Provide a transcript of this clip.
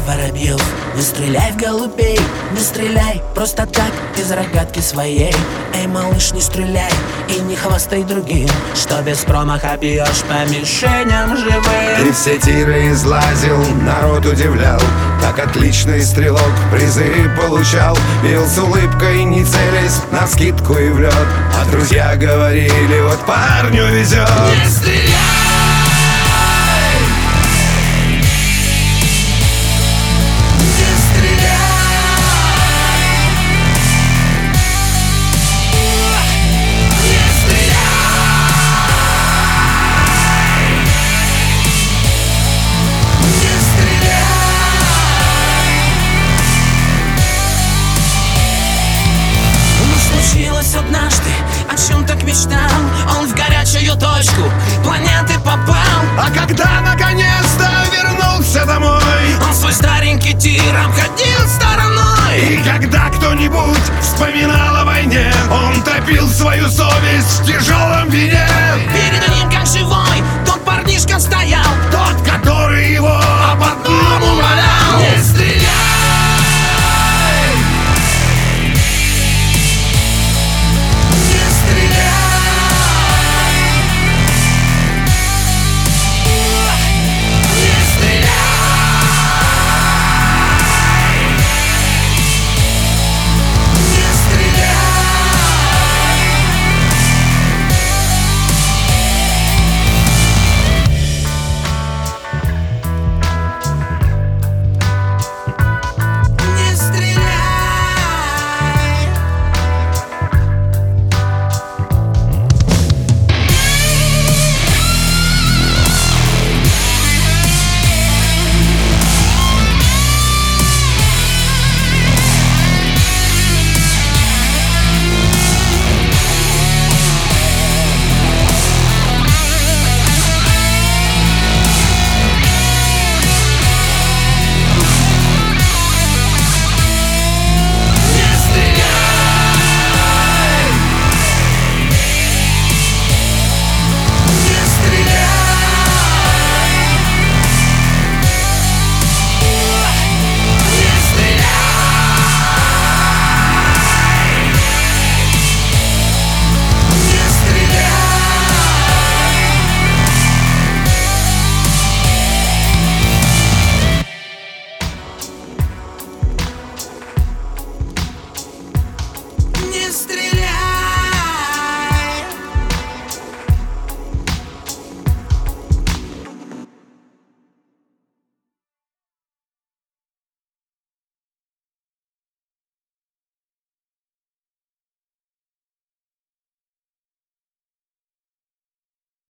воробьев, не стреляй в голубей, не стреляй просто так из рогатки своей. Эй, малыш, не стреляй и не хвастай другим, что без промаха бьешь по мишеням живым. И все тиры излазил, народ удивлял, так отличный стрелок призы получал. Бил с улыбкой, не целясь, навскидку и в лед. А друзья говорили, вот парню везет. Не стреляй! Однажды, о чем так мечтал, он в горячую точку планеты попал. А когда наконец-то вернулся домой, он свой старенький тир обходил стороной. И когда кто-нибудь вспоминал о войне, он топил свою совесть в тяжелом вине.